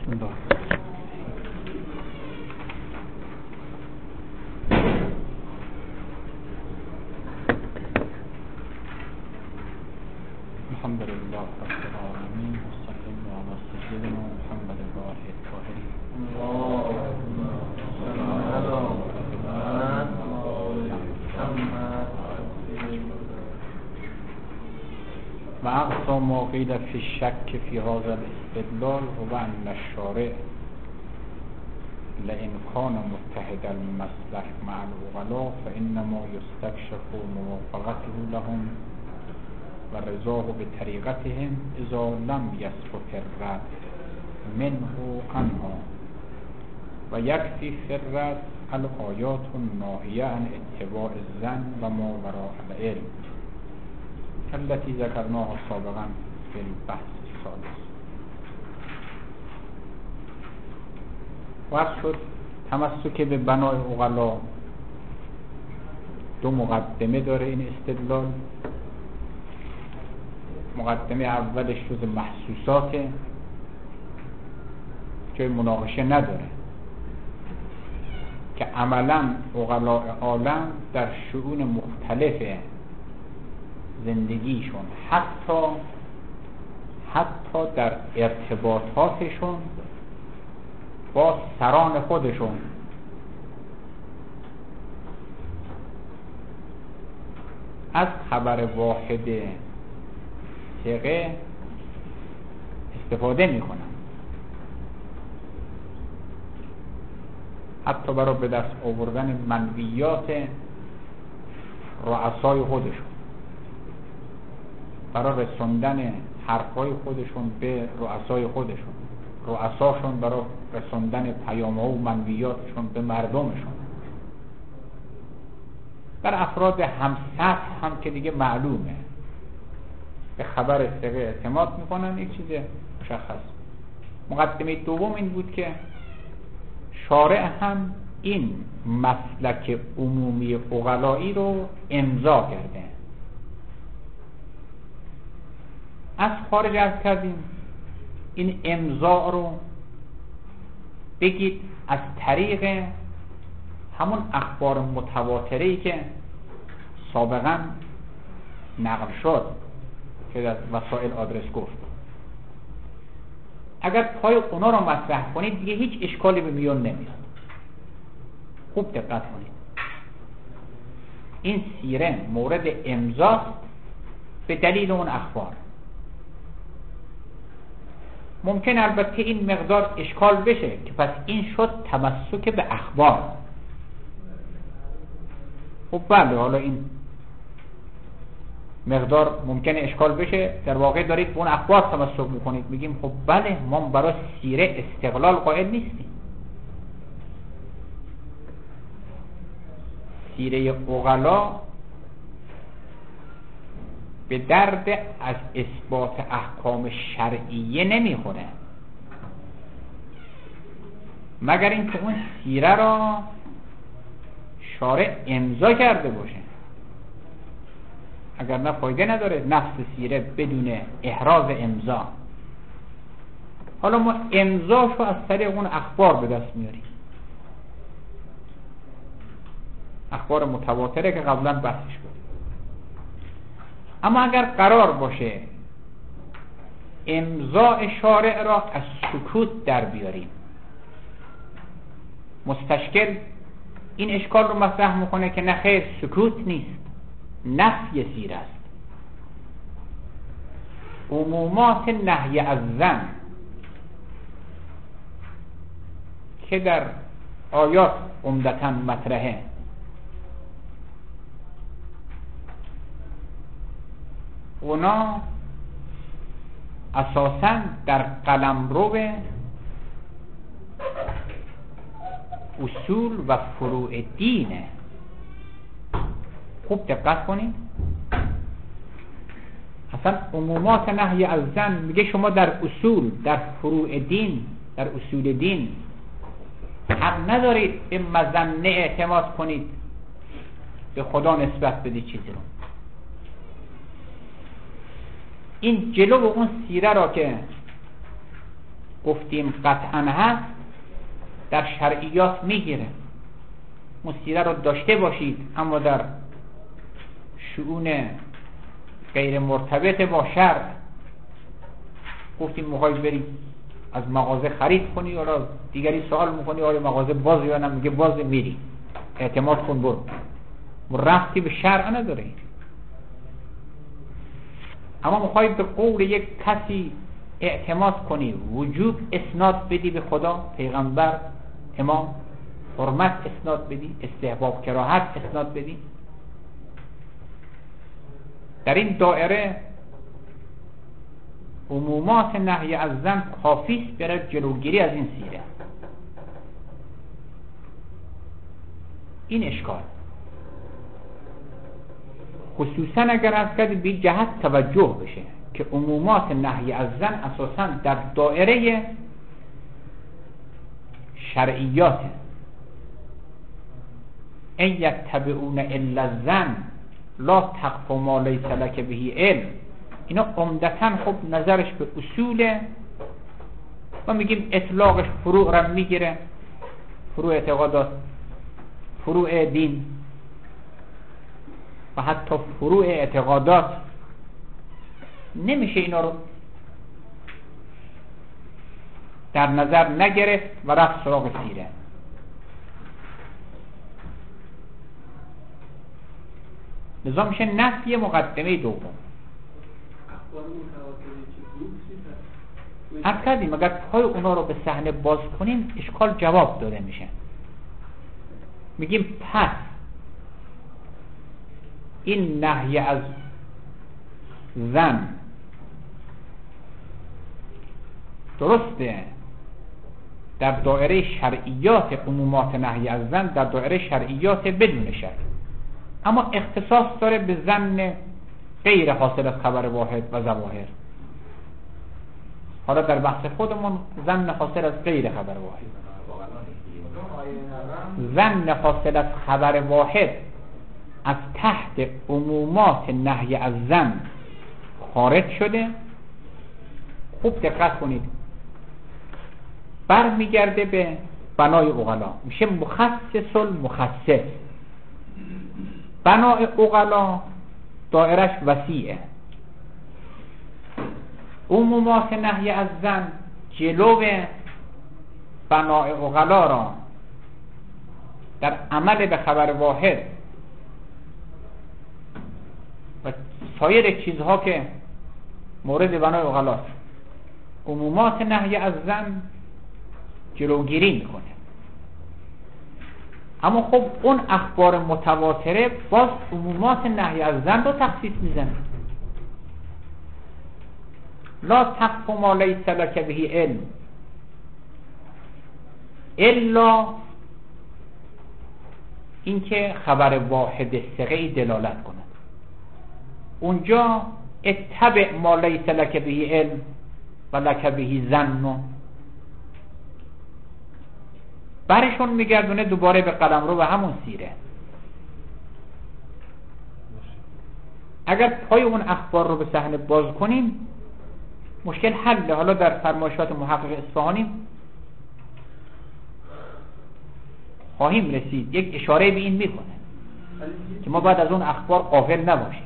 بسم الله. الحمد لله رب العالمين والصلاة على سيدنا محمد الواحد الطاهر اللهم صل على محمد. و اقصى ما قیل فی الشک فی هذا الاستدلال هو ان الشارع لئن كان متحد المصلح مع العقلاء فانما يستكشف موافقته لهم و رضاه بطریقتهم اذا لم يسقط الرد منه عنها و یکفی فی الرد الآیات الناهیه عن اتباع الظن و ما وراء العلم التي ذكرناها سابقا في البحث السادس. وقت شد تمسک به بنای عقلا دو مقدمه داره این استدلال. مقدمه اولش جز محسوساته، جای مناقشه نداره که عملا عقلاء عالم در شؤون مختلف زندگیشون حتی در ارتباطاتشون با سران خودشون از خبر واحد ثقه استفاده میکنن، حتی برای به دست آوردن منویات رؤسای خودشون، برای رسوندن حرفای خودشون به رؤسای خودشون، رؤساشون برای رسوندن پیام‌ها و منویاتشون به مردمشون. بر افراد همسطح هم که دیگه معلومه به خبر ثقه اعتماد میکنن، یک چیز مشخص. مقدمه دوم این بود که شارع هم این مسلک عمومی عقلایی رو امضا کرده. از خارج عرض کردیم این امضا رو بگید از طریق همون اخبار متواتره‌ای که سابقا نقل شد که در وسائل آدرس گفت. اگر پای اونا رو مطرح کنید دیگه هیچ اشکالی به میون نمیاد. خوب دقت کنید، این سیره مورد امضاست به دلیل اون اخبار. ممکن البته این مقدار اشکال بشه که پس این شد تمسک به اخبار. خب بله، حالا این مقدار ممکنه اشکال بشه، در واقع دارید به اون اخبار تمسک میکنید. میگیم خب بله، ما برای سیره استقلال قائل نیستیم. سیره عقلا به درد از اثبات احکام شرعیه نمیخوره، مگر اینکه اون سیره را شارع امضا کرده باشه. اگر نه فایده نداره نفس سیره بدون احراز امضا. حالا ما امضاشو از طریق اون اخبار به دست میاریم، اخبار متواتره که قبلا بحثش بود. اما اگر قرار باشه امضاء شارع را از سکوت در بیاریم، مستشکل این اشکال رو مطرح میکنه که نه خیر، سکوت نیست، نفی سیره است. عمومات نهی از ظن که در آیات عمدتاً مطرحه، اونا اساساً در قلمرو اصول و فروع دینه. خوب دقت کنید، اصلا عمومات نهی از ظن میگه شما در اصول، در فروع دین، در اصول دین حق ندارید به مظنه اعتماد کنید، به خدا نسبت بدید چیزی رو. این جلو اون سیره را که گفتیم قطعا هست در شرعیات میگیره. سیره رو داشته باشید، اما در شؤون غیر مرتبط با شرع گفتیم میخوای بری از مغازه خرید کنی یا دیگری سوال میکنی آیا مغازه باز یا نه، میگه باز، میری اعتماد کن برو، رفتی به شرع نداره. اما میخوای به قول یک کسی اعتماد کنی، وجوب اسناد بدی به خدا، پیغمبر، امام، حرمت اسناد بدی، استحباب، کراهت اسناد بدی، در این دائره عمومات نهی از زن کافی است برای جلوگیری از این سیره. این اشکال خصوصا اگر از کردی به جهت توجه بشه که عمومات نهی از زن اساساً در دائره شرعیاته. ان یتبعون الا الظن لا تقف ما لیس لک به علم. اینا عمدتاً خب نظرش به اصوله و میگیم اطلاقش فروع را میگیره، فروع اعتقادات، فروع دین و حتی فروع اعتقادات. نمیشه اینا رو در نظر نگرفت و رفت سراغ سیره. لذا میشه نفی مقدمه دوم. عرض کردیم اگر پای اونا رو به صحنه باز کنیم اشکال جواب داده میشه. میگیم پس این نهی از زن درسته در دایره شرعیات، عمومات نهی از زن در دایره شرعیات بدون شرع، اما اختصاص داره به زن غیر حاصل از خبر واحد و ظواهر. حالا در بحث خودمون زن حاصل از غیر خبر واحد، زن حاصل از خبر واحد از تحت عمومات نهی از زن خارج شده. خوب دقت کنید، برمیگرده به بنای عقلا، میشه مخصص المخصص. بنای عقلا دایرش وسیعه، عمومات نهی از زن جلو بنای عقلا را در عمل به خبر واحد و سایر چیزها که مورد بنای عقلاست، عمومات نهی از زن جلوگیری میکنه. اما خب اون اخبار متواتره باز عمومات نهی از زن رو تخصیص میزنه. لا تقف ما لیس لک به علم الا اینکه خبر واحد ثقه‌ای دلالت کند. اونجا اتبع ما لیس لک به علم و لک به ظن، برشون میگردونه دوباره به قلمرو و همون سیره. اگر پای اون اخبار رو به صحنه باز کنیم مشکل حل. حالا در فرمایشات محقق اصفهانی خواهیم رسید، یک اشاره به این میکنه که ما باید از اون اخبار غافل نباشیم.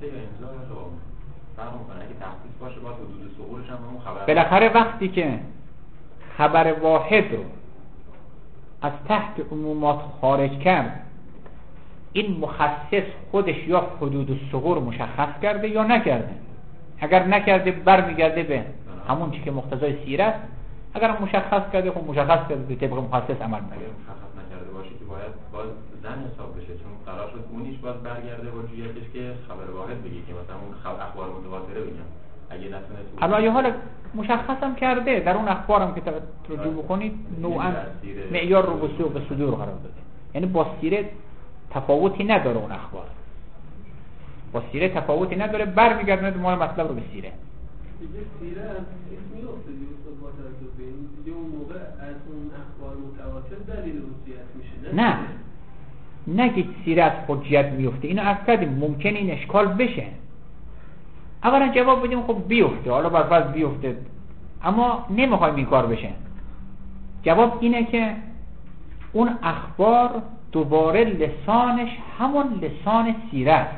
بالاخره وقتی که خبر واحد رو از تحت عمومات خارج کرد، این مخصص خودش یا حدود الثغور مشخص کرده یا نکرده. اگر نکرده برمیگرده به همون چی که مقتضای سیره است. اگر مشخص کرده خب مشخص کرده، به طبق مخصص عمل میکنه. مشخص نکرده باشه که باید زن حساب بشه، چون قرار شد اونیش باید برگرده با جویتش که خبر واحد بگه که مثلا اون اخبار متواتره بگم. اگه نتونه الان حالا مشخص هم کرده در اون اخبارم که رجوع بکنید نوعا معیار رو به صدور قرار داده. یعنی با سیره تفاوتی نداره، اون اخبار با سیره تفاوتی نداره، برمیگردونه دوباره مطلب رو به سیره. دیگه سیره از اسم میفته دیگه با توجه به این دیگه اون موقع از اون اخبار متواتر دلیل حجیت میشه. نه نگید سیره از حجیت میفته. اینو عرض کردیم ممکن این اشکال بشه. اولا جواب بدیم خب بیفته، حالا بر فرض بیفته اما نمیخوایم این کار بشه. جواب اینه که اون اخبار دوباره لسانش همون لسان سیره است.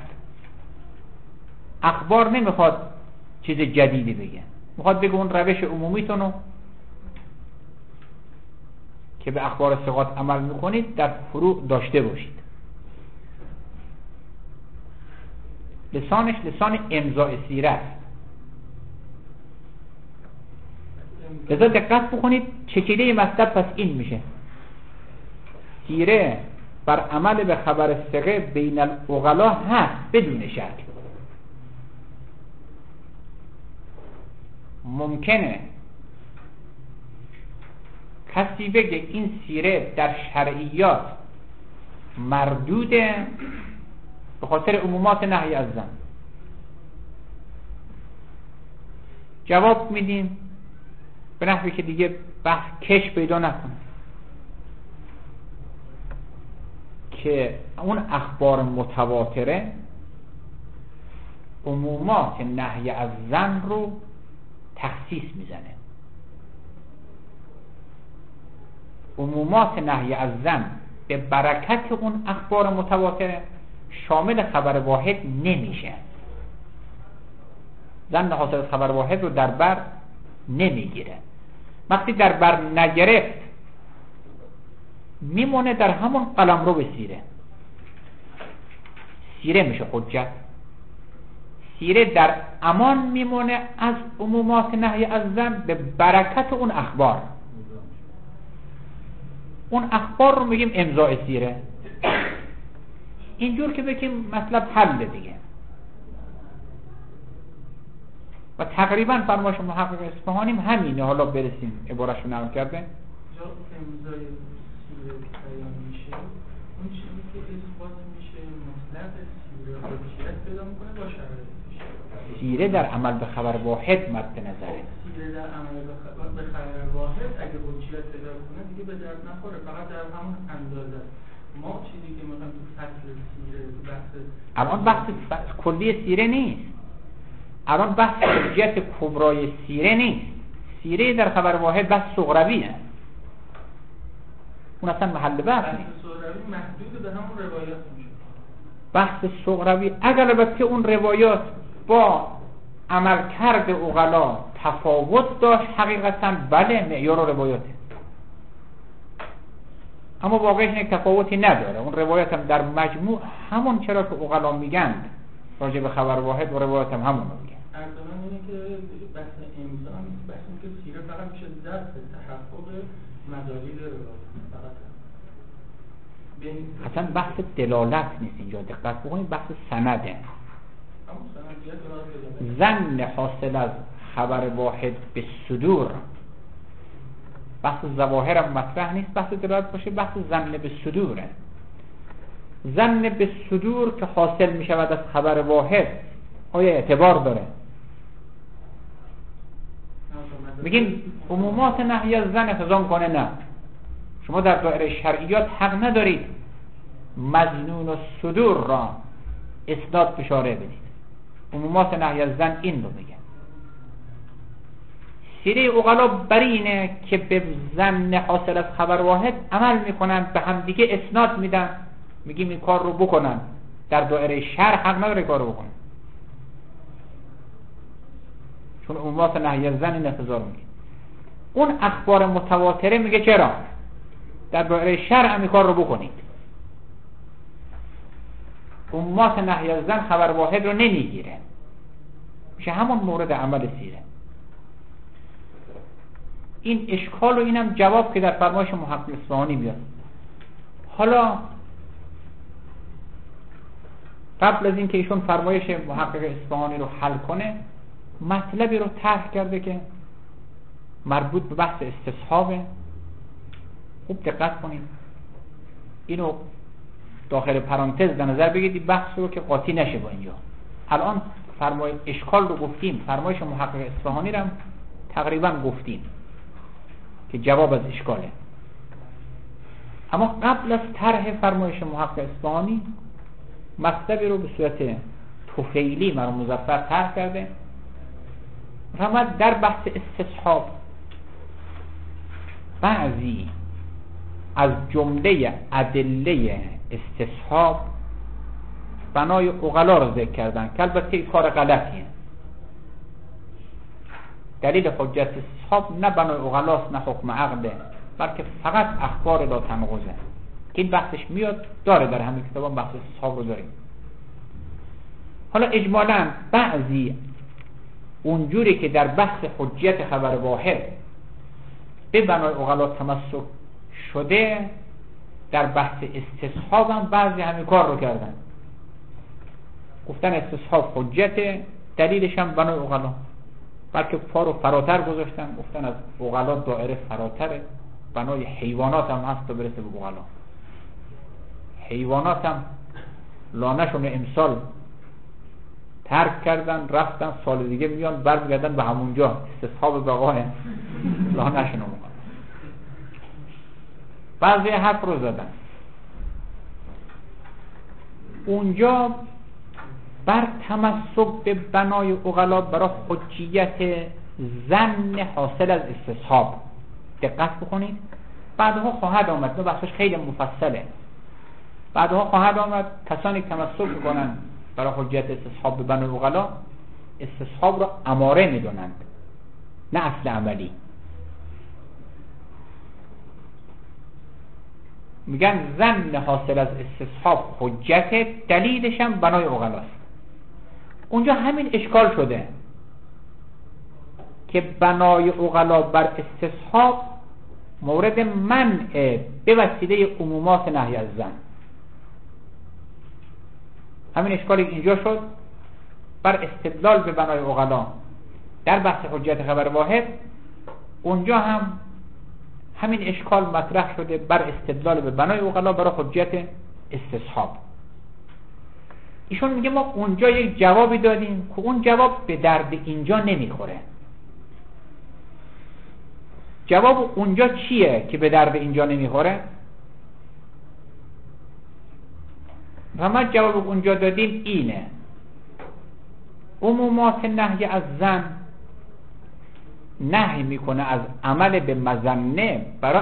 اخبار نمیخواد چیز جدیدی بگه، میخواد بگه اون روش عمومیتونو که به اخبار ثقات عمل میکنید در فروع داشته باشید. لسانش لسان امضاء سیره است. لذا دقت بکنید چکیده مطلب پس این میشه: سیره بر عمل به خبر ثقه بین العقلا هست بدون شک. ممکنه کسی بگه این سیره در شرعیات مردوده به خاطر عمومات نهی از زن. جواب میدیم به نحوی که دیگه بحث کش پیدا نکنه که اون اخبار متواتره عمومات نهی از زن رو تخصیص میزنه. عمومات نهی از زن به برکت اون اخبار متواتره شامل خبر واحد نمیشه. زن حاصل از خبر واحد رو در بر نمیگیره. وقتی در بر نگرفت میمونه در همون قلمرو به سیره. سیره میشه حجت. سیره در امان میمونه از عمومات نهی از زن به برکت اون اخبار. اون اخبار رو میگیم امضاء سیره. اینجور که بگیم مطلب حل دیگه. و تقریبا فرمایش محقق اصفهانی همینه. حالا برسیم عبارتشو نقل کرده. جا امضای سیره بیان میشه اون چیزی که اثبات میشه مطلق سیره حجیت پیدا میکنه با شرایطش. سیره در عمل به خبر واحد مد نظره. سیره در عمل به خبر واحد اگه حجیت پیدا کنه دیگه به درد نخوره، فقط در همون اندازه. ما چیزی که میخوایم تو فصل سیره تو بحث الان بحث کلی سیره نیست. الان بحث حجیت کبرای سیره نیست. سیره در خبر واحد بحث صغرویه. اون اصلا محل بحث نیست. بحث صغروی محدود به همون روایات میشه. بحث صغروی اگر البته اون روایات با عملکرد عقلا تفاوت داشت حقیقتا بله معیار روایاته، اما واقعش اینه تفاوتی نداره. اون روایات هم در مجموع همون چرا که عقلا میگن راجع به خبر واحد و روایات هم همون رو میگن. ارزمان اینه که بحث امضا نیست، بحث اینه که سیره فقط میشه ضبط تحقق مدالیل روایات فقط. اصلا بحث دلالت نیست اینجا، دقت بکنید بحث سنده. ظن حاصل از خبر واحد به صدور، بحث ظواهر هم مطرح نیست بحث دلالت باشه، بحث ظن به صدوره. ظن به صدور که حاصل می شود از خبر واحد آیا اعتبار داره؟ میگین عمومات نهی از زن احتضام کنه؟ نه. شما در دایره شرعیات حق ندارید مظنون و صدور را اسناد اشاره بدید. عمومات نهی از زن این رو میگن. سیره عقلا بر اینه که به ظن حاصل از خبر واحد عمل میکنن، به هم دیگه اسناد میدن، میگیم این کار رو بکنن. در دایره شرع حق نداره کار رو بکنن، چون عمومات نهی از زن این احتضار میگه. اون اخبار متواتره میگه چرا در دایره شرع هم این کار رو بکنید. عمومات نهی از زن خبر واحد رو نمیگیره، میشه همون مورد عمل سیره. این اشکال و اینم جواب که در فرمایش محقق اصفهانی میاد. حالا قبل از اینکه ایشون فرمایش محقق اصفهانی رو حل کنه مطلبی رو طرح کرده که مربوط به بحث استصحابه. خوب دقت کنید، اینو داخل پرانتز در نظر بگیرید بحث رو که قاطی نشه با اینجا. الان فرمایش اشکال رو گفتیم، فرمایش محقق اصفهانی رو هم تقریبا گفتیم که جواب از اشکاله. اما قبل از طرح فرمایش محقق اصفهانی مطلبی رو به صورت طفیلی مرحوم مظفر طرح کرده رمد در بحث استصحاب بعضی از جمله ادله استصحاب بنای عقلا رو ذکر کردن که البته این کار غلطیه. دلیل حجت استصحاب نه بنای عقلاست نه حکم عقله، بلکه فقط اخبار لا تنقضه که این بحثش میاد، داره در همین کتابان بحث استصحاب رو داریم. حالا اجمالاً بعضی اونجوری که در بحث حجیت خبر واحد به بنای عقلا تمسک شده، در بحث استصحاب هم بعضی همین کار رو کردن، گفتن استصحاب حجت، دلیلش هم بنای عقلا، بلکه پا رو فراتر گذاشتن، گفتن از عقلا دائره فراتره، بنای حیوانات هم هست تا برسه به عقلا. حیوانات هم لانشون امسال ترک کردن، رفتن، سال دیگه میان برمیگردن به همونجا، استصحاب بقای لانشون رو میکنن. بعضی حرف رو زدن اونجا بر تمسک به بنای عقلا برای حجیت ظن حاصل از استصحاب دقت بکنید. بعدها خواهد آمد، بحثش خیلی مفصله، بعدها خواهد آمد کسانی که تمسک میکنن برای حجیت استصحاب به بنای عقلا استصحاب را اماره میدونند نه اصل عملی. میگن ظن حاصل از استصحاب حجت، دلیلش هم بنای عقلاست. اونجا همین اشکال شده که بنای عقلا بر استصحاب مورد منع به وسیله عمومات نهی از ظن. همین اشکالی اینجا شد بر استدلال به بنای عقلا در بحث حجیت خبر واحد، اونجا هم همین اشکال مطرح شده بر استدلال به بنای عقلا برای حجیت استصحاب. ایشون میگه ما اونجا یک جوابی دادیم که اون جواب به درد اینجا نمیخوره. جواب اونجا چیه که به درد اینجا نمیخوره؟ و ما جواب اونجا دادیم اینه: عمومات نهی از ظن نهی میکنه از عمل به مظنه برای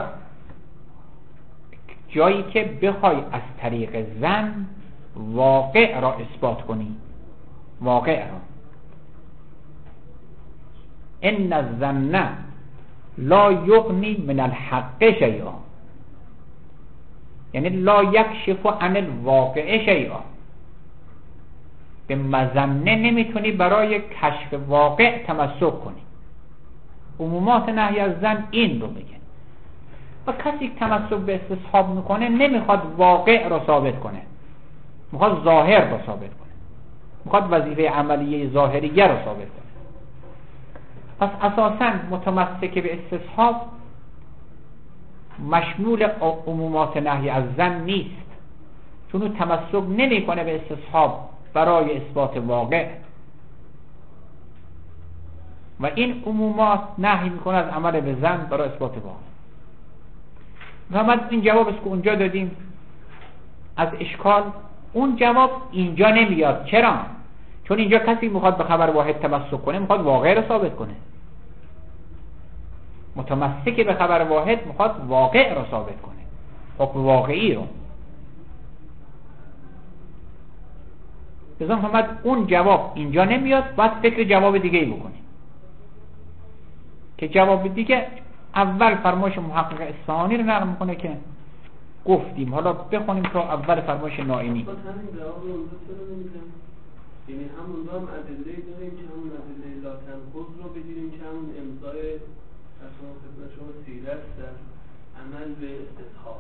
جایی که بخوای از طریق ظن واقع را اثبات کنی. واقع را ان الظن لا یغنی من الحق شیئا، یعنی لا یکشف عن الواقع شیئا. به مظنه نمیتونی برای کشف واقع تمسک کنی. عمومات نهی از ظن این رو میگه. و کسی که تمسک به استصحاب میکنه نمیخواد واقع را ثابت کنه، میخواد ظاهر را ثابت کنه، میخواد وظیفه عملیه ظاهریه را ثابت کنه. پس اساساً متمسک به استصحاب مشمول عمومات نهی از ظن نیست، چون او تمسک نمیکنه به استصحاب برای اثبات واقع و این عمومات نهی میکنه از عمل به ظن برای اثبات واقع. محمد این جواب است که اونجا دادیم از اشکال. اون جواب اینجا نمیاد. چرا؟ چون اینجا کسی میخواد به خبر واحد تمسک کنه، میخواد واقع رو ثابت کنه. متمسک به خبر واحد میخواد واقع رو ثابت کنه، حکم واقعی رو. بزن محمد اون جواب اینجا نمیاد، باید فکر جواب دیگه ای بکنیم که جواب دیگه اول فرمایش محقق اصفهانی رو نقل میکنه که گفتیم. حالا بخونیم تا اول فرمایش نائینی. یعنی همون هم ادله داریم که همون ادله لا تنقض رو بگیریم که همون امضای شما سیرت در عمل به استصحاب.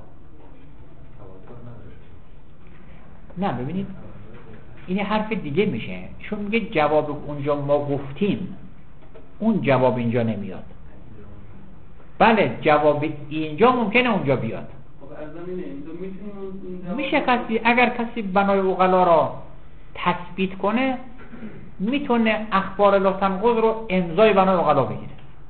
نه ببینید این حرف دیگه میشه، چون میگه جواب اونجا ما گفتیم، اون جواب اینجا نمیاد. بله جواب اینجا ممکنه اونجا بیاد. میشه کسی اگر کسی بنای عقلا را تثبیت کنه میتونه اخبار لا تنقض رو امضای بنای عقلا بگیره.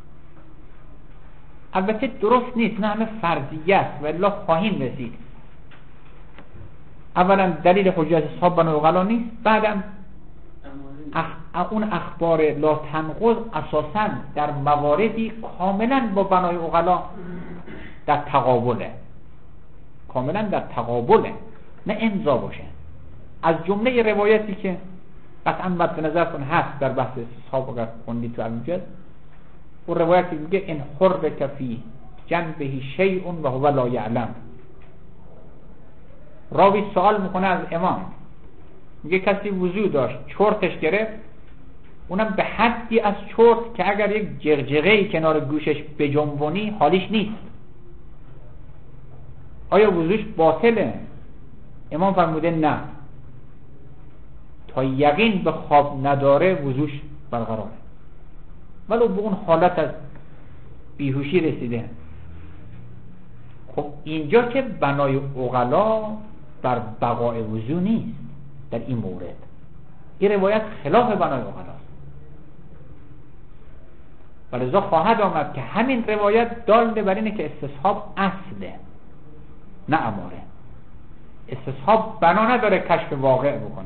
البته درست نیست، نه همه فرضیه است و الا خواهیم رسید. اولا دلیل حجت استصحاب بنای عقلا نیست، بعدم اون اخبار لا تنقض اساساً در مواردی کاملاً با بنای عقلا در تقابله، کاملاً در تقابله، نه امضا باشه. از جمله روایتی که قطعاً مد نظرتون هست در بحث استصحاب اگر خوندید تو المجد، اون روایتی میگه ان حرک فی جنبه شیء و هو لا یعلم. راوی سوال میکنه از امام، میگه کسی وضو داشت چرتش گرفت، اونم به حدی از چرت که اگر یک جغجغه‌ای کنار گوشش بجنبونی حالیش نیست، آیا وضوش باطله؟ امام فرموده نه، تا یقین به خواب نداره وضوش برقراره، ولو به اون حالت از بیهوشی رسیده. خب اینجا که بنای عقلا بر بقای وضو نیست در این مورد، این روایت خلاف بنای عقلاست، ولذا خواهد آمد که همین روایت دال بر اینه که استصحاب اصله نه اماره. استصحاب بنا نداره کشف واقع بکنه،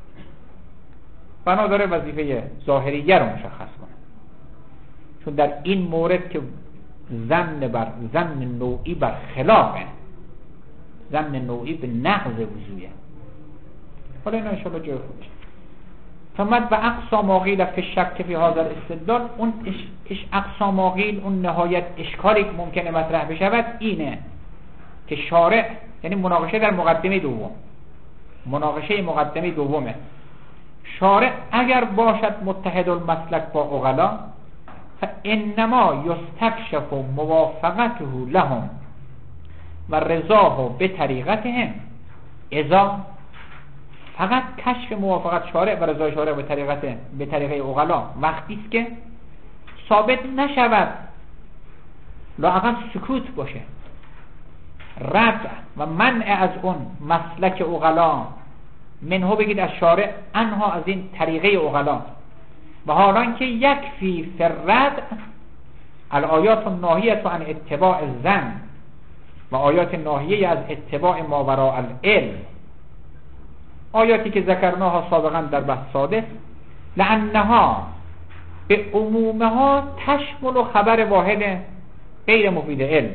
بنا داره وظیفه ظاهریه رو مشخص کنه، چون در این مورد که زن نوعی بر خلافه، زن نوعی به نقض وضویه. حالا اینا انشاءالله جای خودش. فمد به اقصا ما قیل فی شک فی هذا الاستدلال، اون اقصا ما قیل، اون نهایت اشکالی که ممکنه مطرح بشود اینه که شارع، یعنی مناقشه در مقدمه دوم، مناقشه مقدمه دومه، شارع اگر باشد متحد المسلک با عقلا فانما یستکشف موافقته لهم و رضاه به طریقتهم، اذا فقط کشف موافقت شارع و رضای شارع به طریقه عقلا وقتی است که ثابت نشود، لااقل سکوت باشه، رد و منع از اون مسلک عقلا، منه بگید از شارع، انها از این طریقه عقلا، و حالان که یکفی فرد الآیات الناهیه عن اتباع الظن و آیات ناهیه از اتباع ما وراء العلم، آیاتی که ذکرناها سابقا در بحث سادس، لانها به عمومها تشمل خبر واحد غیر مفید علم،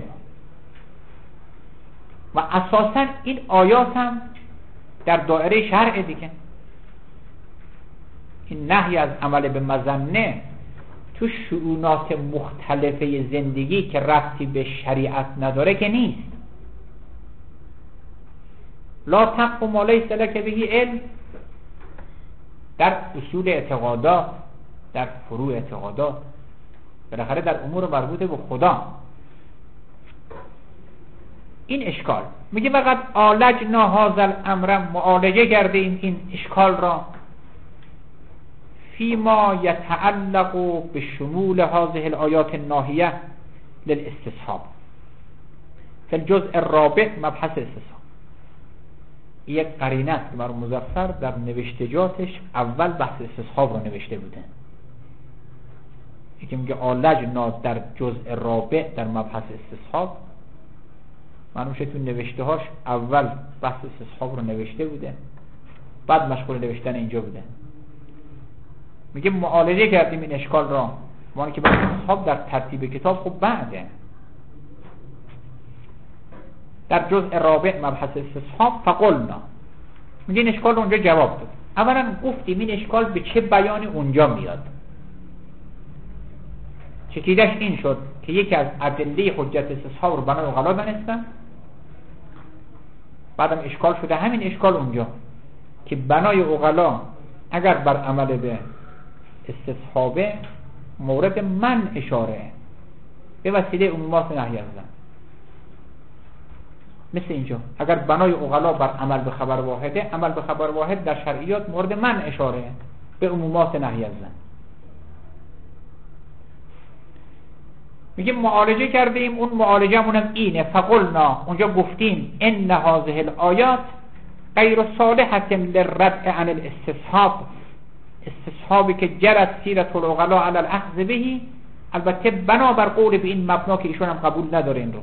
و اساسا این آیات هم در دایره شرع دیگه. این نهی از عمل به مظنه تو شؤونات مختلفه زندگی که ربطی به شریعت نداره که نیست. لا تقف ما لیس لک به علم در اصول اعتقادات، در فروع اعتقادات، بالاخره در امور مربوط به خدا. این اشکال میگه فقط عالجنا هذا الامر، معالجه کرده این اشکال را، فيما يتعلق بشمول هذه الآيات الناهية للاستصحاب في الجزء الرابع مبحث استصحاب. یک قرینه است که مرحوم مظفر در نوشتجاتش اول بحث استصحاب رو نوشته بوده، یکی میگه عالجنا در جزء رابع در مبحث استصحاب، معلوم شد تو نوشتهاش اول بحث استصحاب رو نوشته بوده، بعد مشغول نوشتن اینجا بوده. میگه معالجه کردیم این اشکال را، ما که بحث استصحاب در ترتیب کتاب خب بعده، در جزء رابع مبحث استصحاب فقلنا، میگه این اشکال رو اونجا جواب داد. اولا گفتیم این اشکال به چه بیانی اونجا میاد، چکیدش این شد که یکی از ادله حجت استصحاب رو بنای عقلا دانستن، بعدم اشکال شده همین اشکال اونجا که بنای عقلا اگر بر عمل به استصحابه مورد من اشاره به وسیله عمومات نهی از زن، مثل اینجا اگر بنای عقلا بر عمل به خبر واحده، عمل به خبر واحد در شرعیات مورد من اشاره به عمومات نهی از زن. میگه معالجه کردیم، اون معالجه مونم اینه، فقلنا اونجا گفتیم ان هذه الآیات غیر صالحة للرد عن الاستصحاب، استصحابی که جرت سیرت العقلا علی الاخذ به، البته بنا بر قول به این مبنا که ایشون هم قبول نداره این رو،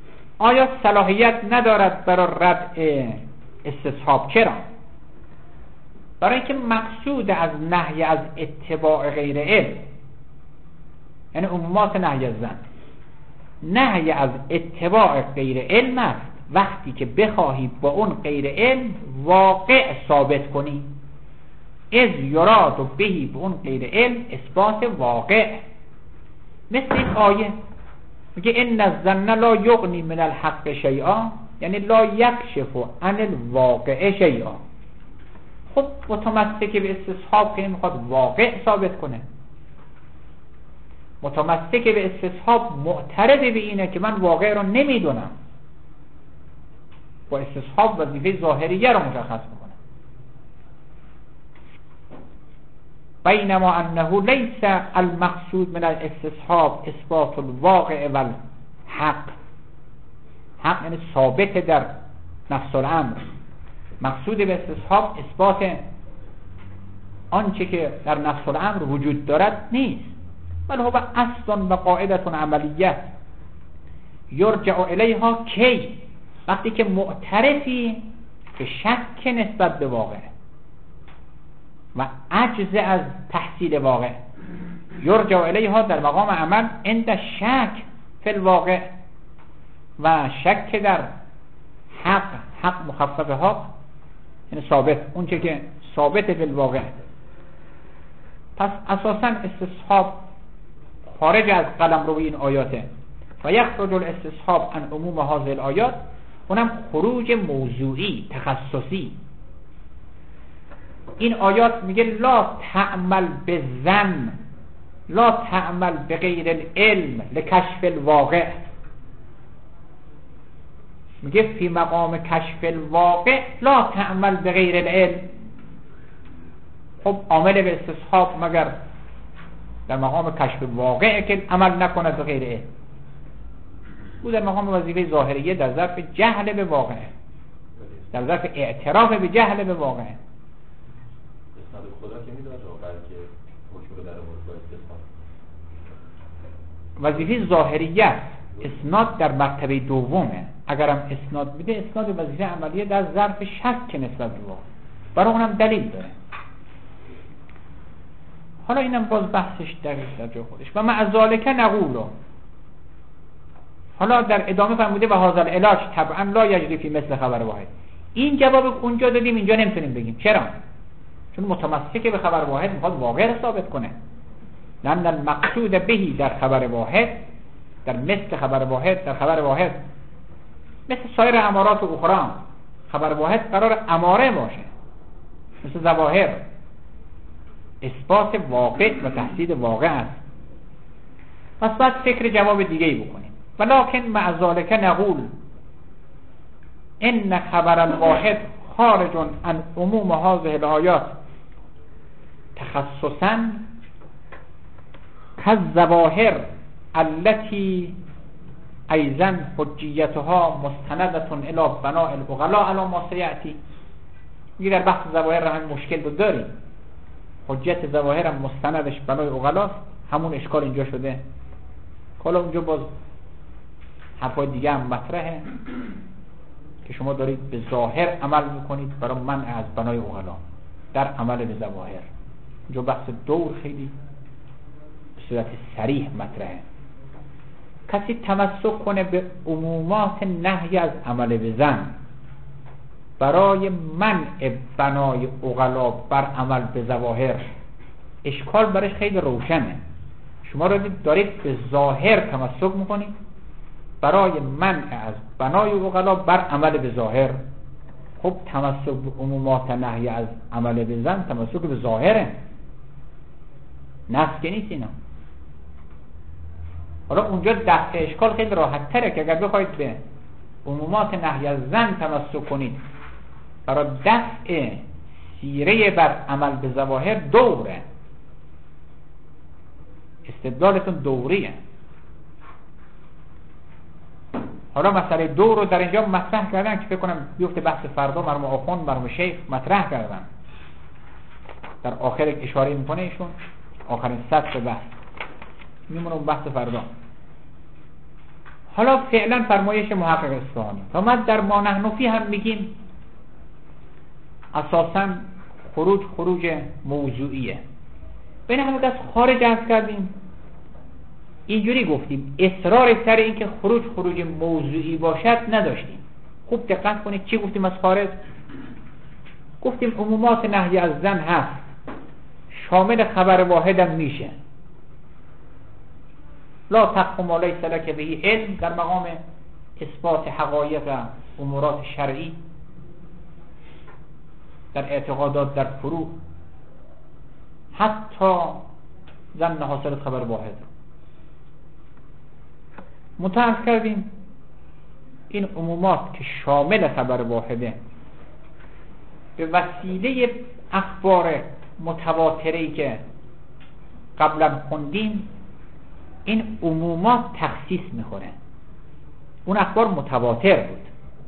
آیا صلاحیت ندارد برای رد استصحاب؟ چرا؟ برای اینکه مقصود از نهی از اتباع غیر علم، یعنی عمومات نهی از زن، نهی از اتباع غیر علم است وقتی که بخواهی با اون غیر علم واقع ثابت کنی. از یراد و بهی به اون غیر علم اثبات واقع. مثل این آیه میگه ان الظن لا یغنی من الحق شیئا، یعنی لا یکشف عن الواقع شیئا. خب متمسک به استصحاب که میخواد واقع ثابت کنه، متمسک به استصحاب معترض به اینه که من واقع رو نمیدونم، با استصحاب وظیفه ظاهریه رو مشخص میکنه. بینما انه لیس المقصود من الاستصحاب اثبات الواقع والحق. حق یعنی ثابت در نفس الامر. مقصود به استصحاب اثبات آنچه که در نفس الامر وجود دارد نیست، بل هو اصل و قاعده عملیه یرجع الیها کی، وقتی که معترفی به شک نسبت به واقع و عجز از تحصیل واقع. یرجع الیها در مقام عمل عند شک فی الواقع، و شک در حق مخفف ها یعنی ثابت، اون چه که ثابت فی الواقع. پس اساسا استصحاب خارج از قلمرو این آیاته و یخرج الاستصحاب عن عموم هذه الآیات، اونم خروج موضوعی تخصصی. این آیات میگه لا تعمل بالظن، لا تعمل بغیر العلم لکشف الواقع. میگه فی مقام کشف الواقع لا تعمل بغیر العلم. خب عامل به استصحاب مگر در مقام کشف واقع که عمل نکنه به غیر علم، او در مقام وظیفه ظاهریه در ظرف جهل به واقع، در ظرف اعتراف به جهل به واقع. اسناد خدا که میدونه بلکه حکم رو در مورد استصحاب وظیفه ظاهریه، اسناد در مرتبه دومه. اگرم اسناد میده، اسناد وظیفه عملیه در ظرف شک نسبت به واقع، برای اونم دلیل داره. حالا اینم باز بحثش دقیق در جای خودش. و مع ذالک نقول، حالا در ادامه فرموده و هذا العلاج طبعا لا یجری فی مثل خبر واحد. این جواب اونجا دادیم، اینجا نمیتونیم بگیم. چرا؟ چون متمسک به خبر واحد میخواد واقع رو ثابت کنه. لأن المقصود بهی در خبر واحد، در مثل خبر واحد، در خبر واحد مثل سایر امارات و اخرى، خبر واحد قرار اماره باشه، مثل ظواهر اثبات واقع و تحصیل واقع است. پس باید فکر جواب دیگه ای بکنیم. ولکن مع ذالک نقول ان خبر الواحد خارج عن عموم هذه الآیات تخصصا كالظواهر التي ایضا حجیتها مستندة الى بناء العقلاء على ما سیأتی. میگه در بحث ظواهر هم مشکل رو داریم، حجت ظواهر هم مستندش بنای عقلاست، همون اشکال اینجا شده. حالا اونجا باز حرفای دیگه هم مطرحه که شما دارید به ظاهر عمل میکنید برای منع از بنای عقلا در عمل به ظواهر. اونجا بحث دور خیلی به صورت صریح مطرحه. کسی تمسک کنه به عمومات نهی از عمل به زن برای منع بنای عقلا بر عمل به ظواهر، اشکال برش خیلی روشنه. شما را دارید به ظاهر تمسک میکنید برای منع از بنای عقلا بر عمل به ظاهر. خب تمسک به عمومات نهی از عمل به زن تمسک به ظاهره، نفس که نیست اینا. حالا اونجا دفع اشکال خیلی راحت تره که اگر بخواید به عمومات نهی از زن تمسک کنید برای دفع سیره بر عمل به ظواهر، دوره، استدلالتون دوریه. حالا مسئله دور رو در اینجا مطرح کردن که فکر کنم بیفته بحث فردا، مرحوم آخوند مرحوم شیخ مطرح کردن، در آخر اشاره میکنه ایشون، آخرین سطر بحث میمونه بحث فردا. حالا فعلا فرمایش محقق اصفهانی. و ما در ما نحن فی هم میگیم اساسا خروج موضوعیه. بین همه دست خارج عرض کردیم، اینجوری گفتیم اصرار سر این که خروج موضوعی باشد نداشتیم. خوب دقت کنید چی گفتیم از خارج. گفتیم عمومات نهی از زن هست، شامل خبر واحد هم میشه. لا تقف ما لیس لک به علم در مقام اثبات حقایق امورات شرعی، در اعتقادات، در فروع، حتی ظن حاصل خبر واحد. متعرض کردیم این عمومات که شامل خبر واحده به وسیله اخبار متواتری که قبلا خوندیم این عمومات تخصیص میکنه. اون اخبار متواتر بود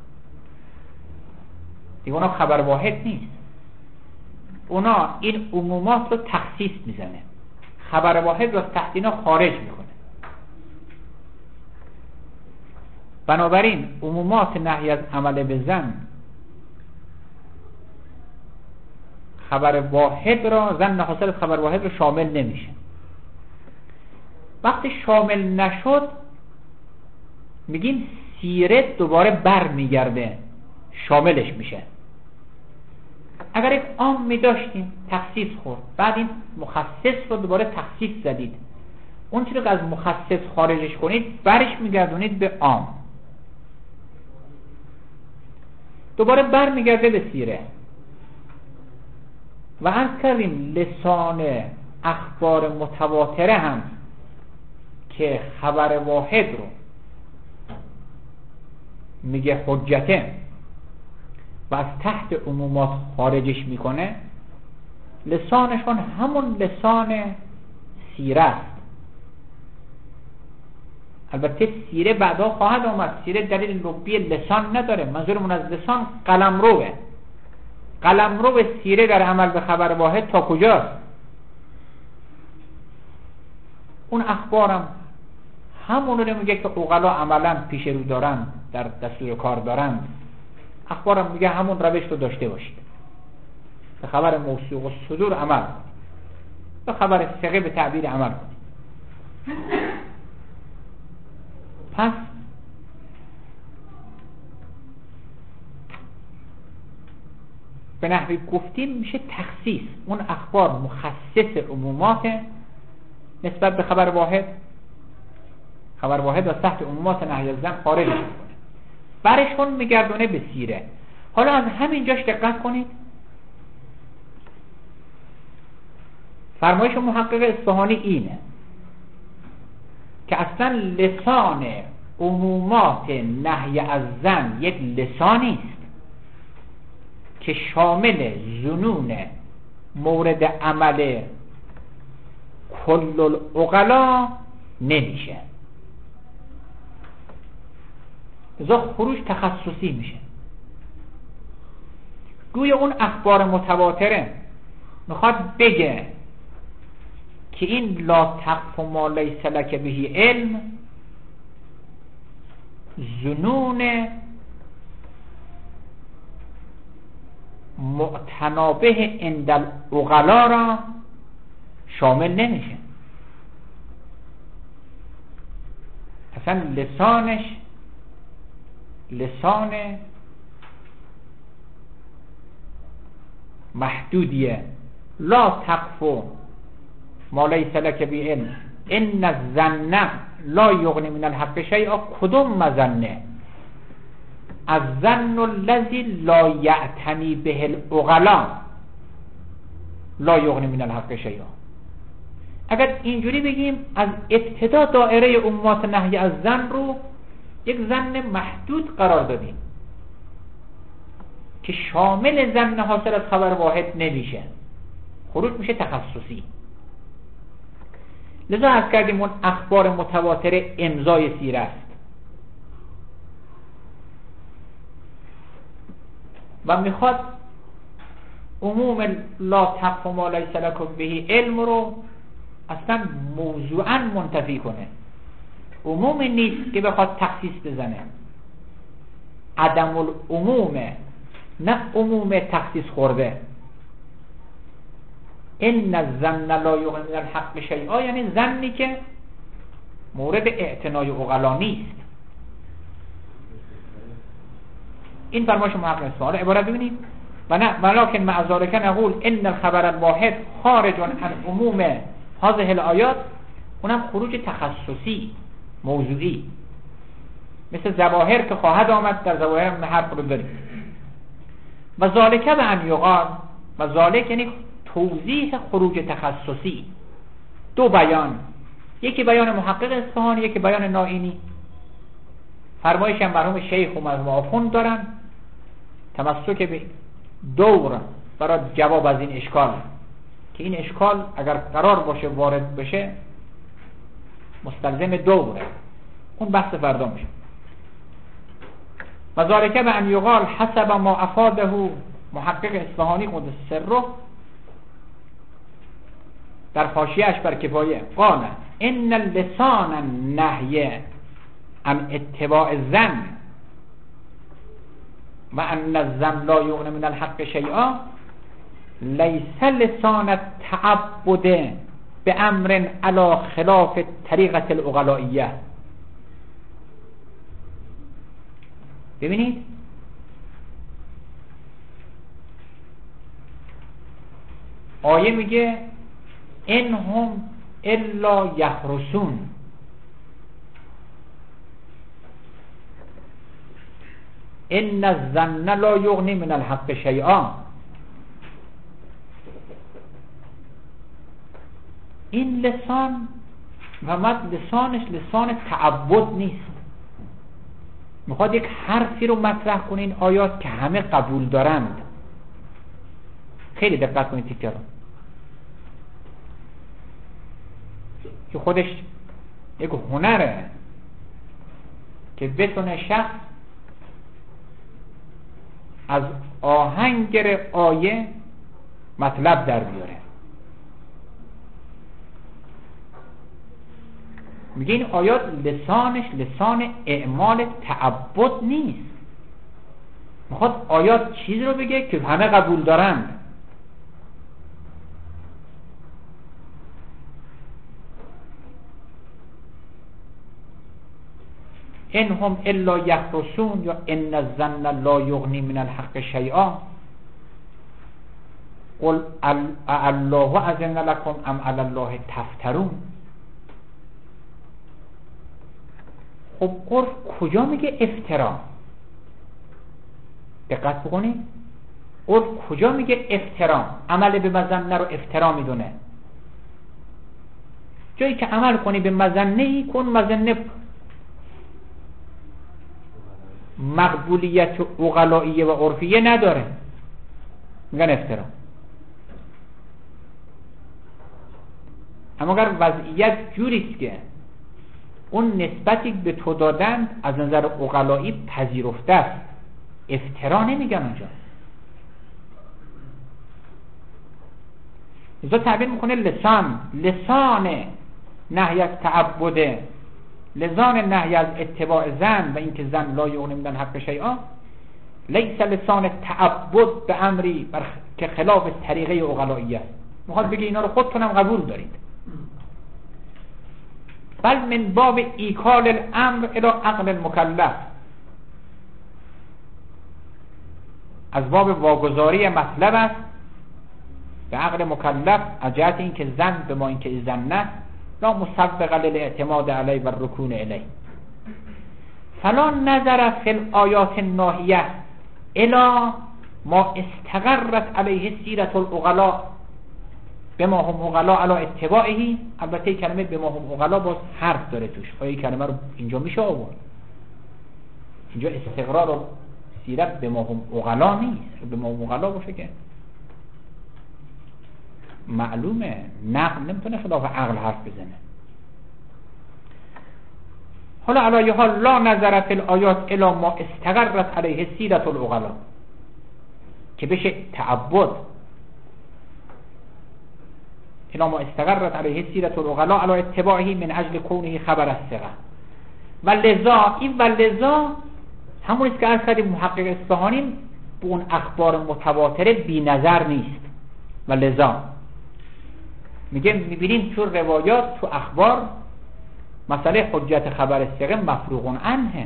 دیگه، اونا خبر واحد نیست. اونا این عمومات رو تخصیص میزنه، خبر واحد رو تحت اینا خارج میکنه. بنابراین عمومات نهی از عمل به زن خبر واحد را، زن حاصل خبر واحد رو شامل نمیشه. وقتی شامل نشد میگیم سیره دوباره بر میگرده شاملش میشه. اگر یک عام میداشتیم تخصیص خورد، بعد این مخصص رو دوباره تخصیص زدید، اون چیزی که از مخصص خارجش کنید برش میگردونید به عام، دوباره بر میگرده به سیره. و عرض کردیم لسان اخبار متواتره هم که خبر واحد رو میگه حجته و از تحت عمومات خارجش میکنه، لسانشون همون لسان سیره است. البته سیره بعدا خواهد آمد، سیره دلیل لغوی لسان نداره، منظورمون از لسان قلمروه. قلمرو سیره در عمل به خبر واحد تا کجاست؟ اون اخبارم همون رو میگه که عقلا عملا پیش رو دارن، در دستور کار دارن. اخبارم میگه همون روش رو داشته باشید، به خبر موثوق و صدور عمل، به خبر ثقه به تعبیر عمل کنید. پس به نحوی گفتیم میشه تخصیص. اون اخبار مخصص عمومات نسبت به خبر واحد، خبر واحد از تحت عمومات نهی از زن خارج میکنه، برشون میگردونه به سیره. حالا از همین جاش دقت کنید، فرمایش محقق اصفهانی اینه که اصلا لسان عمومات نهی از زن یک لسانی است که شامل ظنون مورد عمل کل العقلا نمیشه. لذا خروج تخصصی میشه. گویا اون اخبار متواتره میخواد بگه که این لا تقف ما لیس لک به علم ظنون معتنابه عند العقلا را شامل نمیشه. اصلا لسانش لسان محدودیه. لا تقف ما لیس لک به علم ان الظن لا یغنی من الحق شیئا. کدوم مظنه؟ الظن الذی لا یعتنی به العقلا لا یغنی من الحق شیئا. اگر اینجوری بگیم از ابتدا دائره عمومات نهی از زن رو یک زن محدود قرار دادیم که شامل زن حاصل از خبر واحد نمیشه، خروج میشه تخصصی. لذا عرض کردیم اون اخبار متواتر امضای سیره است و میخواد عموم لا تقف ما لیس لک به علم رو اصلا موضوعا منتفی کنه. عموم نیست که بخواد تخصیص بزنه، عدم العمومه، نه عموم تخصیص خورده. ان الظن لا یغنی من الحق شیئا، یعنی ظنی که مورد اعتنای عقلا نیست. این فرمایش محقق اصفهانی. عبارت ببینید ولکن مع ذلك نقول ان الخبر الواحد خارج عن عموم هذه الآیات، اونم خروج تخصصی موضوعی مثل ظواهر که خواهد آمد، در ظواهر هم حرف رو داریم. و ذالک به ان یقال، و ذالک یعنی توضیح خروج تخصصی. دو بیان، یکی بیان محقق اصفهانی، یکی بیان نائینی. فرمایش هم مرحوم شیخ و مرحوم آخوند دارن، تمسک به دور برای جواب از این اشکال، که این اشکال اگر قرار باشه وارد بشه مستلزم دوره، اون بحث فردا میشه. و ذالک به ان یقال حسب ما افاده محقق اصفهانی قدس سره در حاشیه‌اش بر کفایه قال ان لسان النهی عن اتباع الظن و ان الظن لا یغنی من الحق شیئا لیس لسان التعبد بامر علی خلاف طریقه العقلائیه. ببینید آیه میگه انهم الا یخرسون، ان الظن لا یغنی من الحق شیئا. این لسان محمد لسانش لسان تعبد نیست، میخواد یک حرفی رو مطرح کنه این آیات که همه قبول دارند. خیلی دقت کنید تیکه رو که خودش یک هنره که بتونه شخص از آهنگر آیه مطلب در بیاره. میگه این آیات لسانش لسان اعمال تعبد نیست، میخواد آیات چیز رو بگه که همه قبول دارند. انهم الا یخرسون یا ان الظن لا یغنی من الحق شیئا قل الله اذن لكم ام علی الله تفترون. خب عرف کجا میگه افترا؟ دقت بکنید عرف کجا میگه افترا؟ عمل به مظنه رو افترا میدونه. جایی که عمل کنی به مظنه ای کن مظنه مقبولیت عقلائیه و عرفیه نداره، میگن افترا. اما اگر وضعیت جوریست که اون نسبتی به تو دادند از نظر عقلایی پذیرفته است، افترا نمیگن اونجا. اینجا تعبیر میکنه لسان نهی از تعبده، لسان نهی از اتباع ظن و اینکه ظن لا یغنی من الحق شیئا لیس لسان تعبد به امری که خلاف طریقه عقلائیه است. میخواد بگه اینا رو خودتونم قبول دارید، بل من باب ایکال الامر الى عقل المکلف، از باب واگذاری مطلب است به عقل مکلف از جهت اینکه ظن به ما اینکه ظن لا مسبق للاعتماد علیه و الرکون الیه. فلا نظر فی الآیات الناهیه الی ما استقرت علیه سیرت العقلاء بما هم عقلاء علی اتباعه. البته کلمه بما هم عقلاء باز حرف داره توش، آیا کلمه رو اینجا میشه آورد؟ اینجا استقرار و سیرت بما هم عقلاء نیست، بما هم عقلاء باشه که معلومه نقل نمیتونه خلاف عقل حرف بزنه. حالا علی حال لا نظر فی الآیات الی ما استقرت علیه سیرت العقلاء که بشه تعبد، الی ما استقرت علیه سیرت العقلاء علی اتباعه من اجل کونه خبر الثقه. و لذا این و لذا همونیست که از کردیم محقق اصفهانی به اون اخبار متواتره بی نظر نیست. و لذا میگه میبینیم تو روایات، تو اخبار، مسئله حجت خبر ثقه مفروغ عنه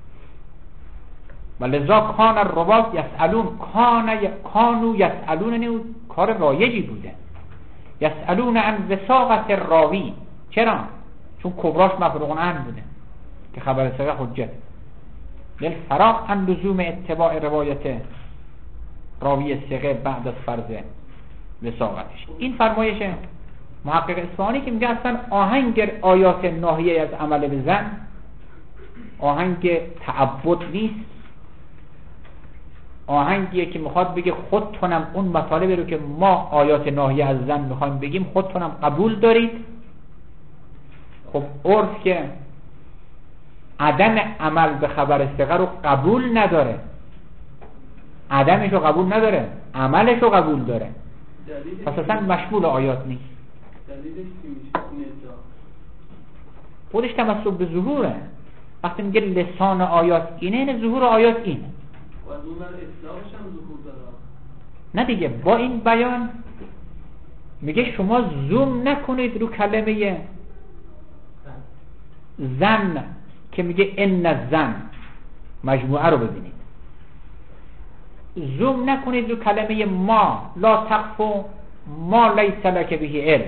و لذا کان الرواة یسألون، کانو یسألون، کار رایجی بوده، یسألون عن وثاقت راوی. چرا؟ چون کبراش مفروغ عنه بوده که خبر ثقه حجت، للفراغ عن لزوم اتباع روایت راوی ثقه بعد از فرض وثاقتش. این فرمایش محقق اصفهانی که میگه اصلا آهنگ آیات ناهیه از عمل به زن آهنگ تعبد نیست، آهنگیه که میخواد بگه خودتونم اون مطالبی رو که ما آیات ناهیه از زن میخوایم بگیم خودتونم قبول دارید. خب عرف که عدم عمل به خبر ثقه رو قبول نداره، عدمش رو قبول نداره، عملش رو قبول داره، پس اصلا مشمول آیات نیست. دلیلش چی میشه؟ خودش تمسک به ظهوره. وقتی میگه لسان آیات اینه، ظهور آیات اینه. و از اون من اصلاحش هم ظهور داره. نه دیگه، با این بیان میگه شما زوم نکنید رو کلمه زن که میگه ان الزن، مجموعه رو ببینید. زوم نکنید رو کلمه ما، لا تقف ما لیس لک به علم.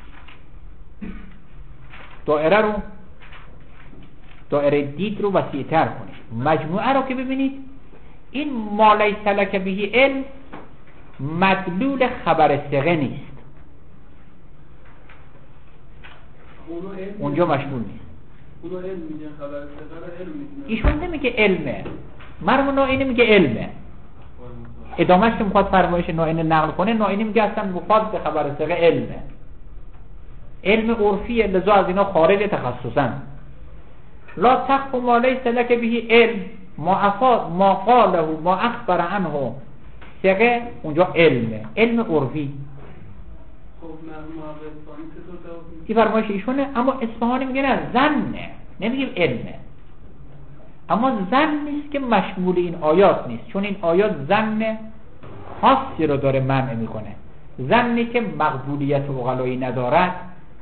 دایره دید رو وسیع‌تر کنید. مجموعه رو که ببینید، این ما لیس لک به علم مدلول خبر ثقه نیست، اونجا مشمول نیست. اونو علم میگه، خبر ثقه رو علم میگه. ایشون نمیگه علمه، مرمون نائینی میگه علمه. ادامهش که میخواد فرمایش نائینی نقل کنه، نائینی میگه اصلا مفاد به خبر ثقه علمه، علم عرفیه، لذا از اینا خارج تخصصا. لا تخف ما لیس لک به علم، ما قاله ما اخبر عنه ثقه، اونجا علمه، علم عرفی. خب مرحوم اصفهانی چطور جواب میده؟ این فرمایش ایشونه، اما اصفهانی میگه نه، زنه، نمیگیم علمه. اما زن نیست که مشمول این آیات نیست، چون این آیات زن خاصی رو داره منع میکنه، زنی که مقبولیت عقلایی ندارد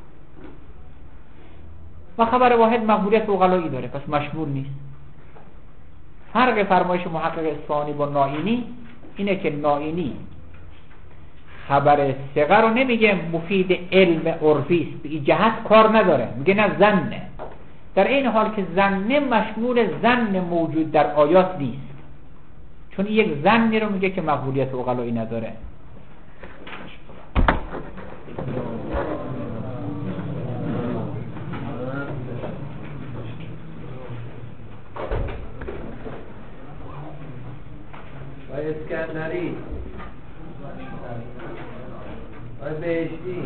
و خبر واحد مقبولیت عقلایی داره، پس مشمول نیست. فرق فرمایش محقق اصفهانی با نائینی اینه که نائینی خبر ثقه رو نمیگه مفید علم عرفی است، به این جهت کار نداره، میگه نه زنه، در این حال که زنه مشمول زن موجود در آیات نیست، چون یک زنی رو میگه که مقبولیت عقلایی نداره. و اسکندری و بهشتی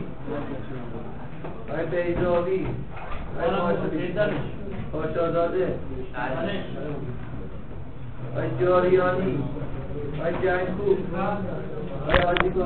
و بیضاوی و پاشازاده و جاریانی و جنگکوب و